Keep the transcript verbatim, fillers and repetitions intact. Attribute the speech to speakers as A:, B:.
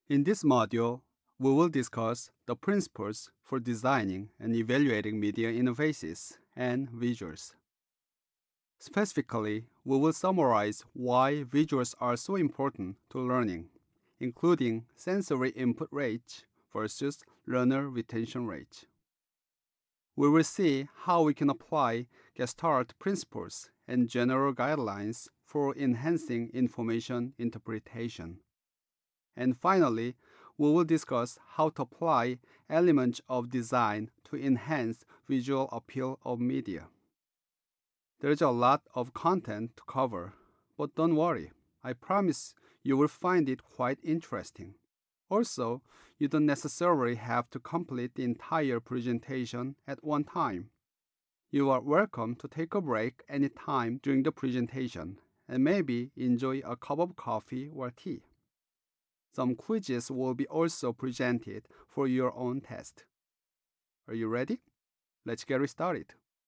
A: In this module, we will discuss the principles for designing and evaluating media interfaces and visuals. Specifically, we will summarize why visuals are so important to learning, including sensory input rate versus learner retention rate. We will see how we can apply Gestalt principles and general guidelines for enhancing information interpretation. And finally, we will discuss how to apply elements of design to enhance visual appeal of media. There's a lot of content to cover, but don't worry, I promise you will find it quite interesting. Also, you don't necessarily have to complete the entire presentation at one time. You are welcome to take a break anytime during the presentation and maybe enjoy a cup of coffee or tea. Some quizzes will be also presented for your own test. Are you ready? Let's get started.